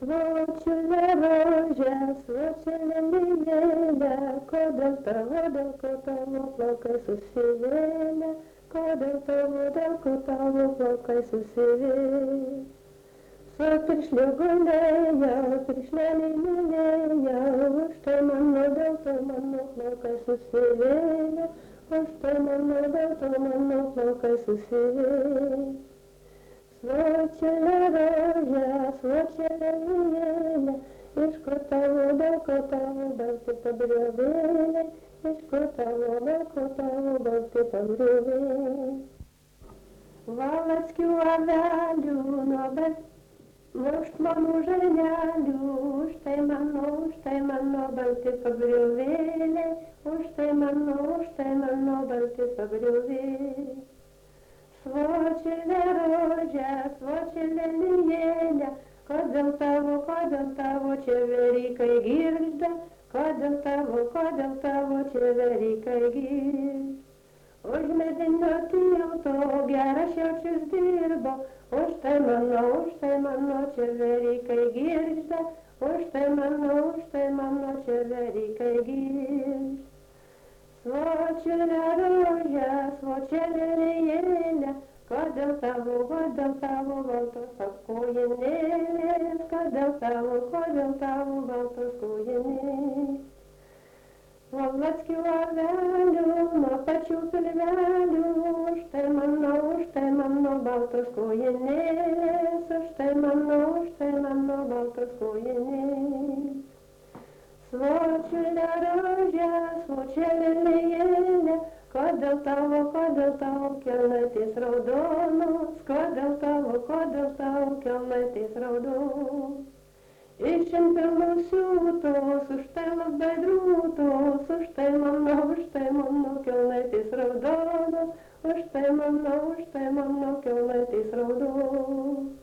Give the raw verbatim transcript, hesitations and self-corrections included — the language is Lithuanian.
Svočiulė rožė, svočiulė lėlė, kodėl tavo, dėl ko tavo plaukai susivėlė, kodėl tavo, dėl ko tavo plaukai susivėlė. Su piršliu gulėjau, piršlelį mylėjau, už tai mano, dėl to mano plaukai susivėlė, už tai mano, dėl to mano plaukai susivėlė. Svočiulė rožė, svočiulė lėlė, iš ko tavo, dėl ko tavo balti pabriovėliai, iš ko tavo, dėl ko tavo balti pabriovėliai. Valackių avelių, nuo bet muštmanų žarnelių, už tai mano, už tai mano balti pabriovėliai, už tai mano, už tai mano balti pabriovėliai. Svočiulė rožė, svočiulė lėlė, kodėl tavo, kodėl tavo čeverikai girgžda, kodėl tavo, kodėl tavo čeverikai girgžda. Už medinio tilto geras jaučius dirbo, už tai mano, už tai mano čeverikai girgžda, už tai mano, už tai mano čeverikai girgžda. Svočiulė rožė, svočiulė lėlė, kodėl tavo, kodėl tavo baltos apkojinėlės, kodėl tavo, kodėl tavo baltos kojinėlės. Valackių avelių, nuo pačių pilvelių, už tai mano, už tai mano baltos kojinėlės, už tai mano, už tai mano baltos kojinėlės. Svočiulė rožė, svočiulė lėlė, kodėl tavo, kodėl tavo kelnaitės raudonos, kodėl tavo, kodėl tavo kelnaitės raudonos. Iš impilų siūtos, už tai labai drūtos, už tai mano, už tai mano kelnaitės raudonos, už tai mano, už tai mano kelnaitės raudonos.